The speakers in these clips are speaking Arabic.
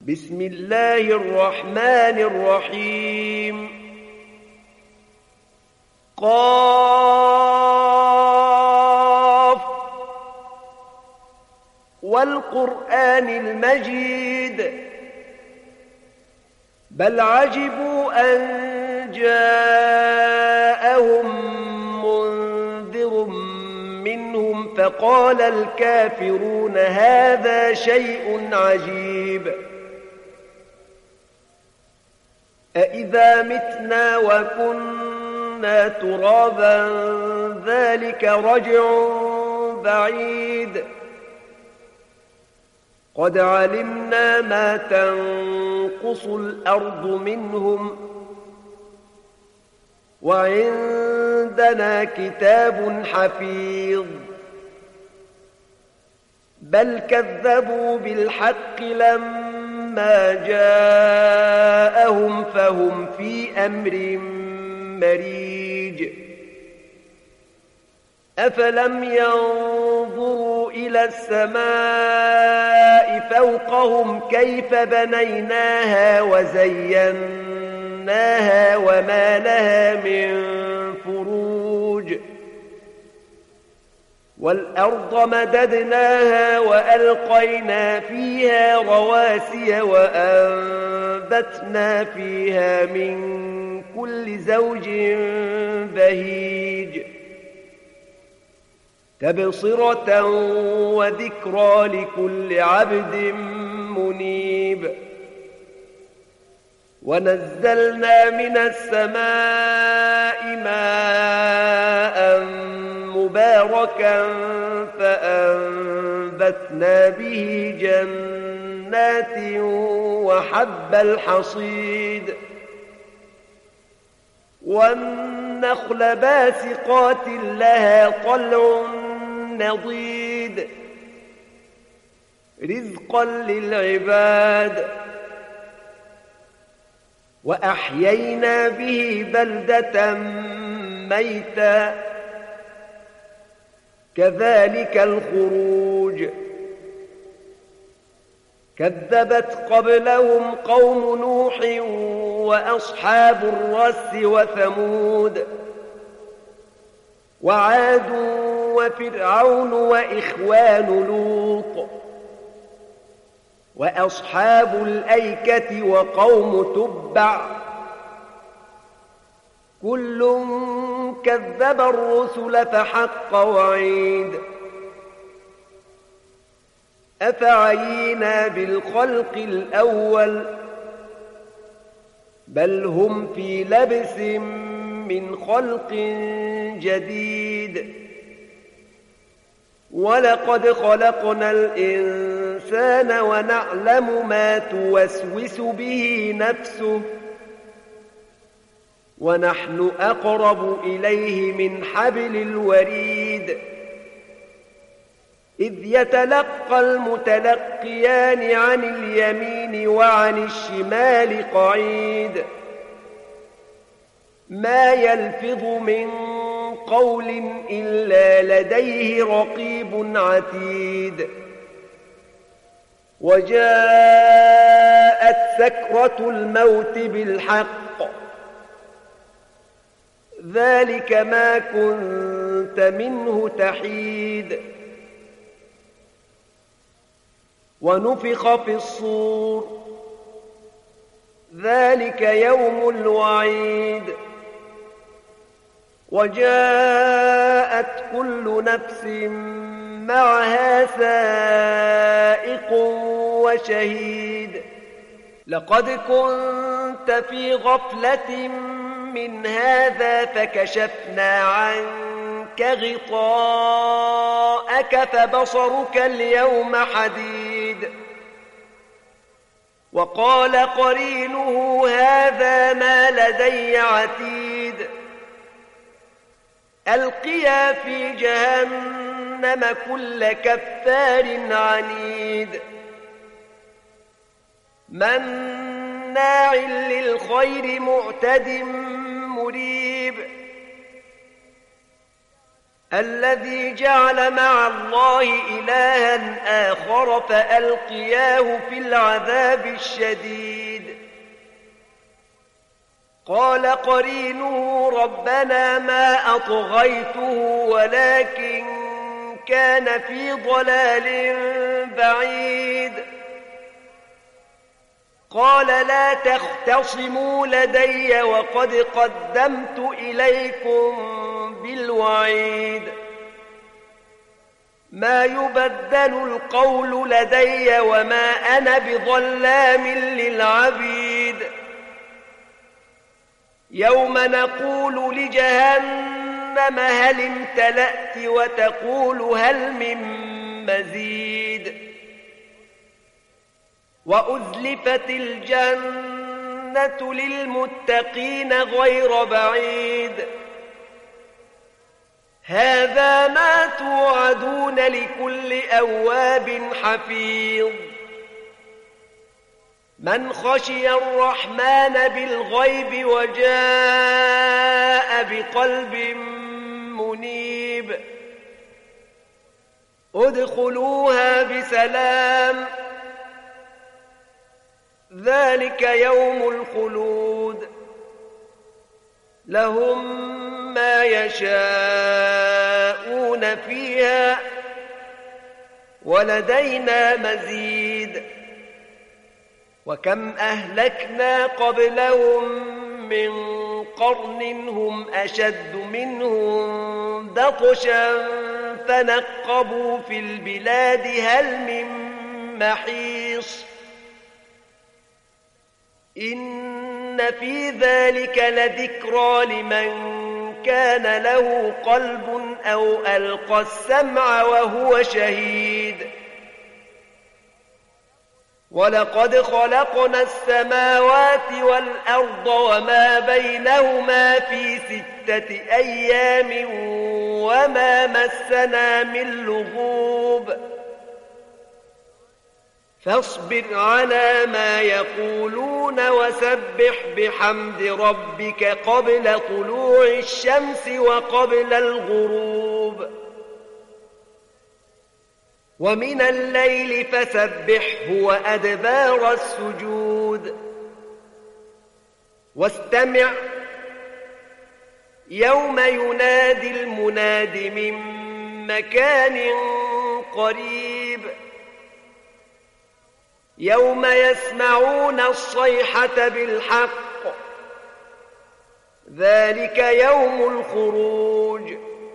بسم الله الرحمن الرحيم قاف والقرآن المجيد بل عجبوا أن جاءهم منذر منهم فقال الكافرون هذا شيء عجيب أإذا متنا وكنا ترابا ذلك رجع بعيد قد علمنا ما تنقص الأرض منهم وعندنا كتاب حفيظ بل كذبوا بالحق لما جاءهم فهم في أمر مريج أفلم ينظروا إلى السماء فوقهم كيف بنيناها وزيناها وما لها من فروج والأرض مددناها وألقينا فيها رواسي وأنبتنا فيها من كل زوج بهيج تبصرة وذكرى لكل عبد منيب ونزلنا من السماء ماء مباركا فأنبتنا به جنات وحب الحصيد والنخل باسقات لها طلع نضيد رزقا للعباد وأحيينا به بلدة ميتا كذلك الخروج كذبت قبلهم قوم نوح وأصحاب الرس وثمود وعاد وفرعون وإخوان لوط وأصحاب الأيكة وقوم تبع كل كذب الرسل فحق وعيد أفعينا بالخلق الأول بل هم في لبس من خلق جديد ولقد خلقنا الإنسان ونعلم ما توسوس به نفسه ونحن أقرب إليه من حبل الوريد إذ يتلقى المتلقيان عن اليمين وعن الشمال قعيد ما يلفظ من قول إلا لديه رقيب عتيد وجاءت سكرة الموت بالحق ذلك ما كنت منه تحيد ونفخ في الصور ذلك يوم الوعيد وجاءت كل نفس معها سائق وشهيد لقد كنت في غفلة من هذا فكشفنا عنك غطاءك فبصرك اليوم حديد وقال قرينه هذا ما لدي عتيد ألقيا في جهنم كل كفار عنيد مناع للخير معتد مريب الذي جعل مع الله إلها آخر فألقياه في العذاب الشديد. قال قرينه ربنا ما أطغيته ولكن كان في ضلال بعيد. قال لا تختصموا لدي وقد قدمت إليكم بالوعيد. ما يبدل القول لدي وما أنا بظلام للعبيد. يوم نقول لجهنم هل امتلأت وتقول هل من مزيد. وأزلفت الجنة للمتقين غير بعيد. هذا ما توعدون لكل أواب حفيظ. من خشي الرحمن بالغيب وجاء بقلب منيب. ادخلوها بسلام ذلك يوم الخلود. لهم ما يشاءون فيها ولدينا مزيد. وكم أهلكنا قبلهم من قرن هم أشد منهم بطشا فنقبوا في البلاد هل من محيص. إن في ذلك لذكرى لمن كان له قلب أو ألقى السمع وهو شهيد. ولقد خلقنا السماوات والأرض وما بينهما في 6 أيام وما مسنا من لغوب. فاصبر على ما يقولون وسبح بحمد ربك قبل طلوع الشمس وقبل الغروب. ومن الليل فسبحه وأدبار السجود. واستمع يوم ينادي المناد من مكان قريب. يوم يسمعون الصيحة بالحق ذلك يوم الخروج.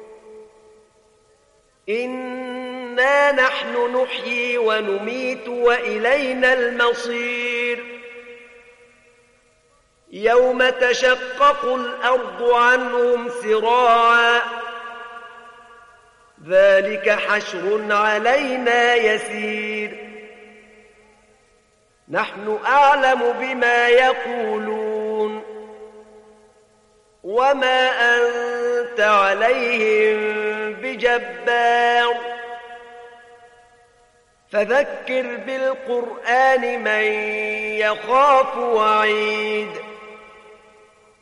إنا نحن نحيي ونميت وإلينا المصير. يوم تشقق الأرض عنهم سراعا ذلك حشر علينا يسير. نحن أعلم بما يقولون وما أنت عليهم بجبار. فذكر بالقرآن من يخاف وعيد.